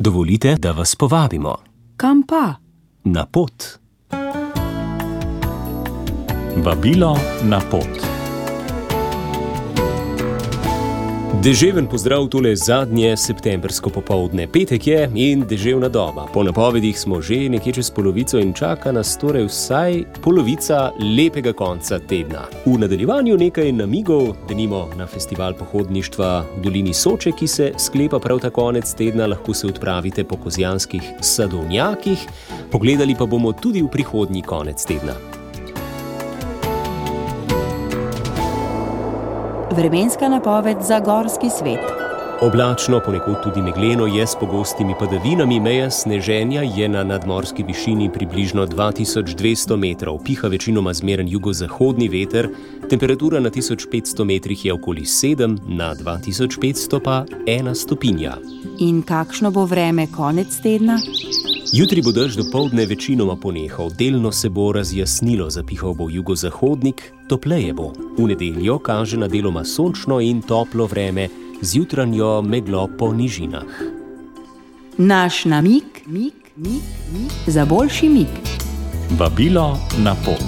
Dovolite, da vas povabimo. Kam pa? Na pot. Vabilo na pot. Deževen pozdrav tole zadnje septembrsko popoldne. Petek je in deževna doba. Po napovedih smo že nekje čez polovico in čaka nas torej vsaj polovica lepega konca tedna. V nadaljevanju nekaj namigov, denimo na festival pohodništva v dolini Soče, ki se sklepa prav ta konec tedna, lahko se odpravite po kozjanskih sadovnjakih, pogledali pa bomo tudi v prihodnji konec tedna. Vremenska napoved za gorski svet. Oblačno, ponekod tudi megleno je s pogostimi padavinami, meja sneženja je na nadmorski višini približno 2200 metrov, piha večinoma zmeren jugozahodni veter, temperatura na 1500 metrih je okoli 7, na 2500 pa 1 stopinja. In kakšno bo vreme konec tedna? Jutri bo dež dopoldne večinoma ponehal, delno se bo razjasnilo, zapihal bo jugozahodnik, topleje bo. V nedeljo kaže na deloma sončno in toplo vreme, z jutranjo meglo po nižinah. Naš namig za boljši mig. Vabilo na pot.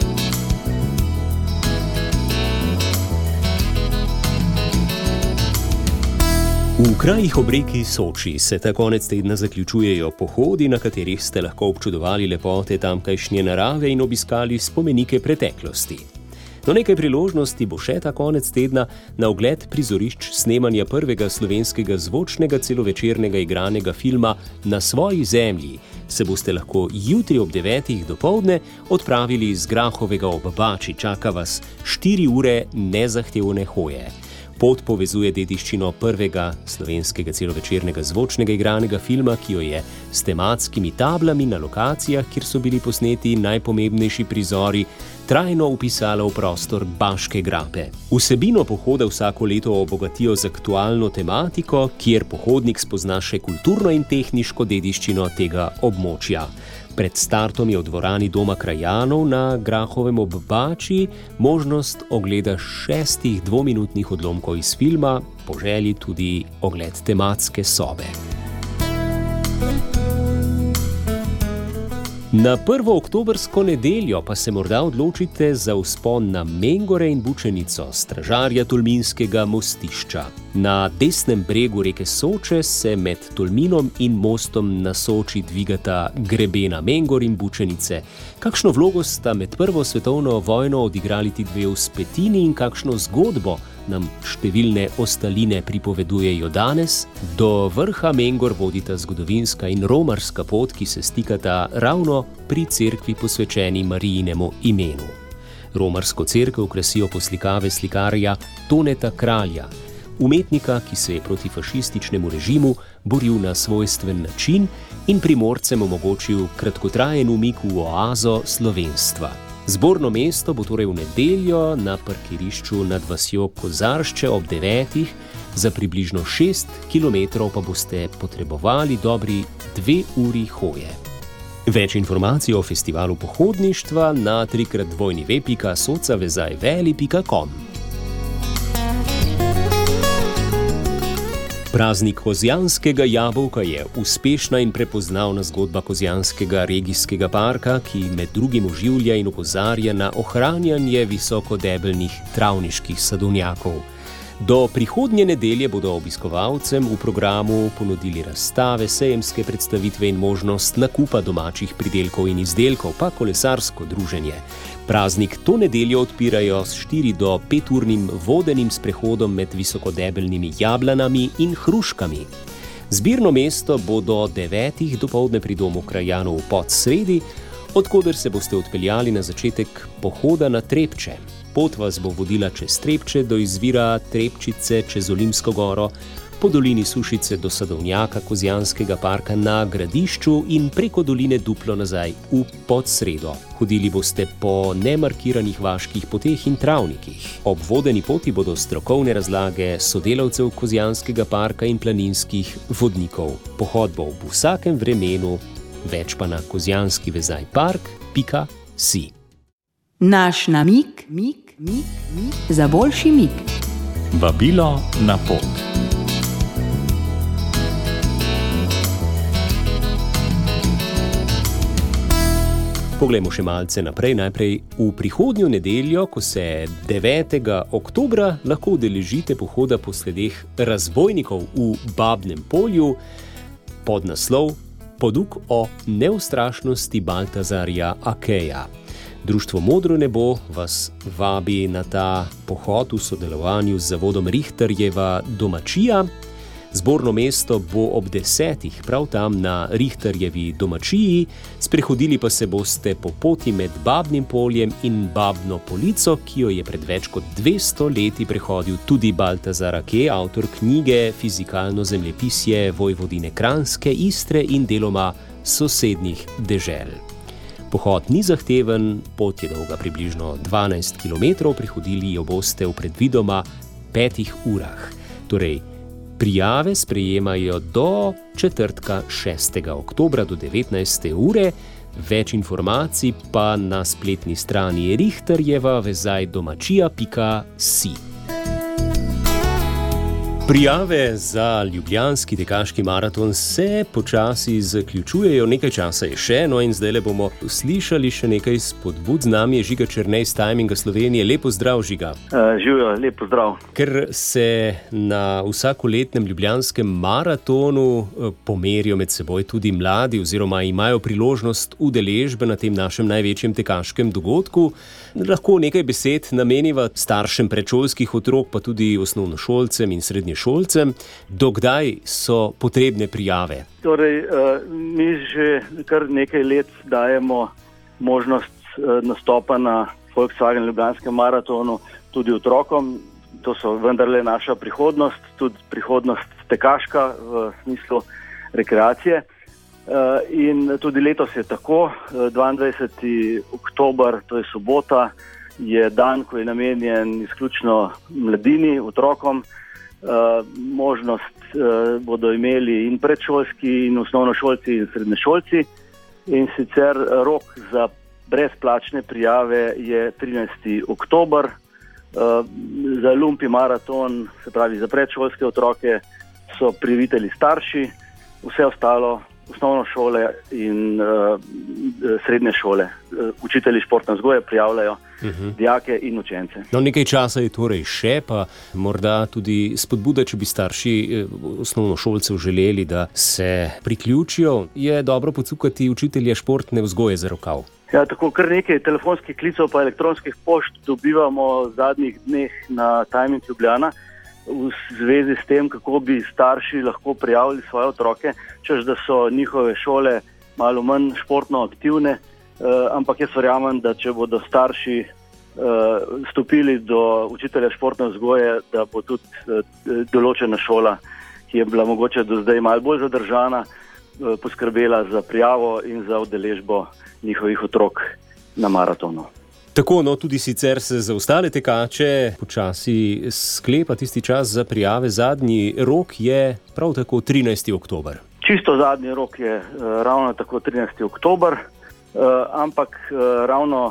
V krajih ob reki Soči se ta konec tedna zaključujejo pohodi, na katerih ste lahko občudovali lepote tamkajšnje narave in obiskali spomenike preteklosti. No, nekaj priložnosti bo še ta konec tedna na ogled prizorišč snemanja prvega slovenskega zvočnega celovečernega igranega filma Na svoji zemlji. Se boste lahko jutri ob 9. dopoldne odpravili iz Grahovega ob Bači. Čaka vas 4 ure nezahtevne hoje. Pot povezuje dediščino prvega slovenskega celovečernega zvočnega igranega filma, ki jo je s tematskimi tablami na lokacijah, kjer so bili posneti najpomembnejši prizori, trajno vpisala v prostor Baške grape. Vsebino pohoda vsako leto obogatijo z aktualno tematiko, kjer pohodnik spozna še kulturno in tehniško dediščino tega območja. Pred startom je v dvorani Doma krajanov na Grahovem ob Bači možnost ogleda 6 dvominutnih odlomkov iz filma, po želji tudi ogled tematske sobe. Na 1. oktobrsko nedeljo pa se morda odločite za vzpon na Mengore in Bučenico, stražarja Tolminskega mostišča. Na desnem bregu reke Soče se med Tolminom in mostom na Soči dvigata grebena Mengor in Bučenice. Kakšno vlogo sta med Prvo svetovno vojno odigrali ti dve vzpetini in kakšno zgodbo nam številne ostaline pripovedujejo danes? Do vrha Mengor vodita zgodovinska in romarska pot, ki se stikata ravno pri cerkvi posvečeni Marijinemu imenu. Romarsko cerkev krasijo poslikave slikarja Toneta Kralja, umetnika, ki se je proti fašističnemu režimu boril na svojstven način in Primorcem omogočil kratkotrajen umik v oazo slovenstva. Zborno mesto bo torej v nedeljo na parkirišču nad vasjo Kozaršče ob 9. Za približno 6 kilometrov pa boste potrebovali dobri 2 uri hoje. Več informacij o festivalu pohodništva na www.socavezajveli.com. Praznik kozjanskega jabolka je uspešna in prepoznavna zgodba Kozjanskega regijskega parka, ki med drugim oživlja in opozarja na ohranjanje visokodebelnih travniških sadovnjakov. Do prihodnje nedelje bodo obiskovalcem v programu ponudili razstave, sejemske predstavitve in možnost nakupa domačih pridelkov in izdelkov, pa kolesarsko druženje. Praznik to nedeljo odpirajo s 4 do 5-urnim vodenim sprehodom med visokodebelnimi jablanami in hruškami. Zbirno mesto bo do 9. dopoldne pri Domu krajanov v Podsredi, od koder se boste odpeljali na začetek pohoda na Trepče. Pot vas bo vodila čez Trepče do izvira Trepčice čez Olimsko goro, po dolini Sušice do sadovnjaka Kozjanskega parka na Gradišču in preko doline Duplo nazaj v Podsredo. Hodili boste po nemarkiranih vaških poteh in travnikih. Ob vodeni poti bodo strokovne razlage sodelavcev Kozjanskega parka in planinskih vodnikov. Pohod bo v vsakem vremenu, več pa na kozjanskivezajpark.si. Naš namig za boljši mig. Vabilo na pot. Poglejmo še malce naprej. Najprej v prihodnjo nedeljo, ko se 9. oktobra lahko udeležite pohoda po sledeh razbojnikov v Babnem Polju pod naslov Poduk o neustrašnosti Baltazarja Akeja. Društvo Modro nebo vas vabi na ta pohod v sodelovanju z zavodom Richterjeva domačija. Zborno mesto bo ob 10. prav tam na Richterjevi domačiji, sprehodili pa se boste po poti med Babnim Poljem in Babno Polico, ki jo je pred več kot 200 leti prehodil tudi Baltazar Akej, avtor knjige Fizikalno zemljepisje Vojvodine Kranjske, Istre in deloma sosednjih dežel. Pohod ni zahteven, pot je dolga približno 12 km, prehodili jo boste v predvidoma 5 urah. Torej, prijave sprejemajo do četrtka 6. oktobra do 19. ure, več informacij pa na spletni strani Richterjeva vezajdomačija.si. Prijave za ljubljanski tekaški maraton se počasi zaključujejo, nekaj časa je še, no in zdaj bomo slišali še nekaj spodbud. Z nami je Žiga Černej z Timinga Slovenije. Lep pozdrav, Žiga. Živijo, lep pozdrav. Ker se na vsakoletnem ljubljanskem maratonu pomerijo med seboj tudi mladi oziroma imajo priložnost udeležbe na tem našem največjem tekaškem dogodku, lahko nekaj besed nameniva staršem predšolskih otrok, pa tudi osnovnošolcem in srednješolcem. Dokdaj so potrebne prijave? Torej, mi že kar nekaj let dajemo možnost nastopa na Volkswagen ljubljanskem maratonu tudi otrokom. To so vendarle naša prihodnost, tudi prihodnost tekaška v smislu rekreacije. In tudi letos je tako. 22. oktober, to je sobota, je dan, ko je namenjen izključno mladini, otrokom. Možnost bodo imeli in predšolski, in osnovnošolci, in srednješolci. In sicer rok za brezplačne prijave je 13. oktober. Za Lumpi maraton, se pravi za predšolske otroke, so prijavitelji starši, vse ostalo osnovne šole in srednje šole. Učitelji športne vzgoje prijavljajo dijake in učence. No, nekaj časa je torej še, pa morda tudi spodbuda, če bi starši osnovnošolcev želeli, da se priključijo, je dobro pocukati učitelje športne vzgoje za rokav. Ja, tako kar nekaj telefonskih klicev pa elektronskih pošt dobivamo v zadnjih dneh na Timing Ljubljana v zvezi s tem, kako bi starši lahko prijavili svoje otroke, češ da so njihove šole malo manj športno aktivne, ampak jaz verjamem, da če bodo starši stopili do učitelja športne vzgoje, da bo tudi določena šola, ki je bila mogoče do zdaj malo bolj zadržana, poskrbela za prijavo in za udeležbo njihovih otrok na maratonu. Tako, no, tudi sicer se za ostale tekače počasi sklepa tisti čas za prijave. Zadnji rok je prav tako 13. oktober. Čisto zadnji rok je ravno tako 13. oktober, ampak ravno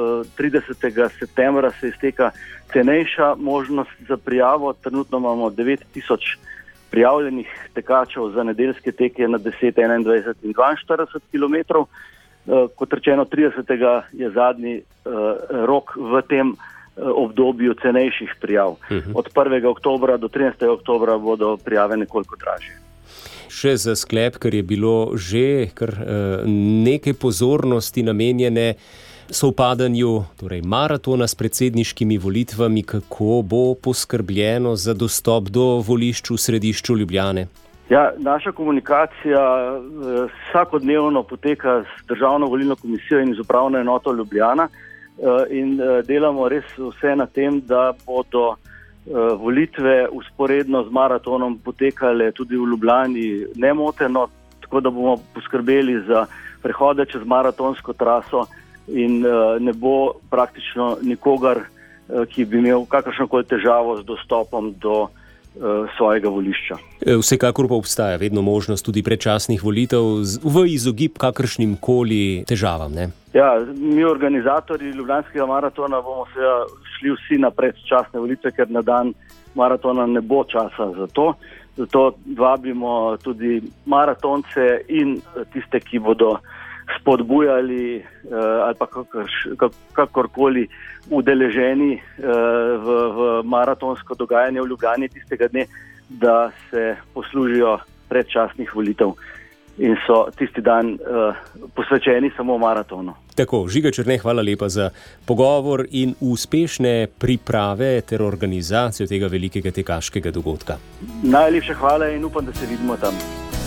30. septembra se izteka cenejša možnost za prijavo. Trenutno imamo 9000 prijavljenih tekačev za nedeljske teke na 10, 21 in 42 kilometrov. Kot rečeno, 30. je zadnji rok v tem obdobju cenejših prijav. Od 1. oktobra do 13. oktobra bodo prijave nekoliko dražje. Še za sklep, ker je bilo že nekaj pozornosti namenjene sovpadanju, torej maratona s predsedniškimi volitvami, kako bo poskrbljeno za dostop do volišč v središču Ljubljane? Ja, naša komunikacija vsakodnevno poteka s Državno volilno komisijo in z upravno enoto Ljubljana in delamo res vse na tem, da bodo volitve vzporedno z maratonom potekale tudi v Ljubljani nemoteno, tako da bomo poskrbeli za prehode čez maratonsko traso in ne bo praktično nikogar, ki bi imel kakršnokoli težavo z dostopom do svojega volišča. Vsekakor pa obstaja vedno možnost tudi predčasnih volitev v izogib kakršnim koli težavam, ne? Ja, mi organizatorji Ljubljanskega maratona bomo seveda šli vsi na predčasne volitve, ker na dan maratona ne bo časa za to. Zato vabimo tudi maratonce in tiste, ki bodo spodbujali ali pa kakorkoli udeleženi v maratonsko dogajanje v Ljubljani tistega dne, da se poslužijo predčasnih volitev in so tisti dan posvečeni samo maratonu. Tako, Žiga Černe, hvala lepa za pogovor in uspešne priprave ter organizacijo tega velikega tekaškega dogodka. Najlepša hvala in upam, da se vidimo tam.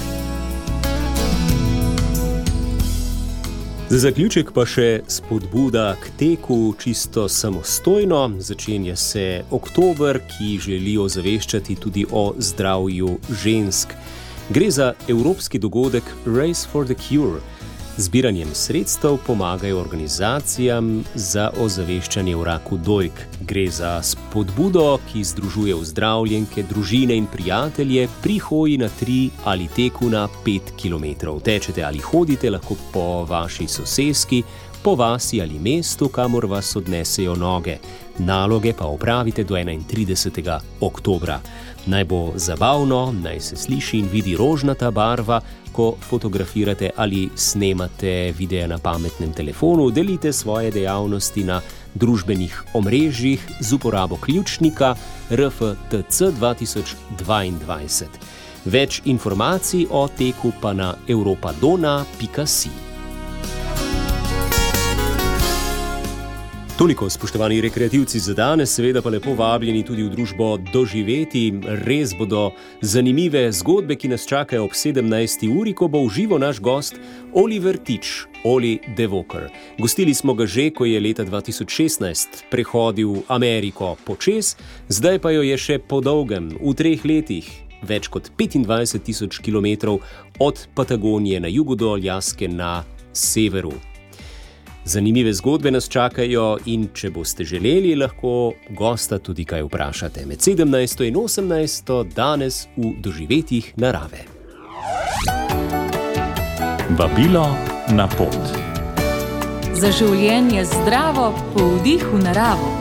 Za zaključek pa še spodbuda k teku čisto samostojno. Začenja se oktober, ki želi ozaveščati tudi o zdravju žensk. Gre za evropski dogodek Race for the Cure. Zbiranjem sredstev pomagajo organizacijam za ozaveščanje o raku dojk. Gre za spodbudo, ki združuje ozdravljenke, družine in prijatelje pri hoji na 3 ali teku na 5 kilometrov. Tečete ali hodite lahko po vaši soseski, po vasi ali mestu, kamor vas odnesejo noge. Naloge pa opravite do 31. oktobra. Naj bo zabavno, naj se sliši in vidi rožnata barva, ko fotografirate ali snemate videa na pametnem telefonu, delite svoje dejavnosti na družbenih omrežjih z uporabo ključnika RFTC 2022. Več informacij o teku pa na europadona.si. Toliko, spoštovani rekreativci, za danes, seveda pa lepo vabljeni tudi v družbo Doživeti. Res bodo zanimive zgodbe, ki nas čakajo ob 17. uri, ko bo v živo naš gost Oliver Tič, Oli the Walker. Gostili smo ga že, ko je leta 2016 prehodil Ameriko počez, zdaj pa jo je še po dolgem, v 3 letih, več kot 25,000 kilometrov od Patagonije na jugu do Aljaske na severu. Zanimive zgodbe nas čakajo in če boste želeli, lahko gosta tudi kaj vprašate. Med 17. in 18. danes v Doživetjih narave. Vabilo na pot. Za življenje zdravo po vdihu naravo.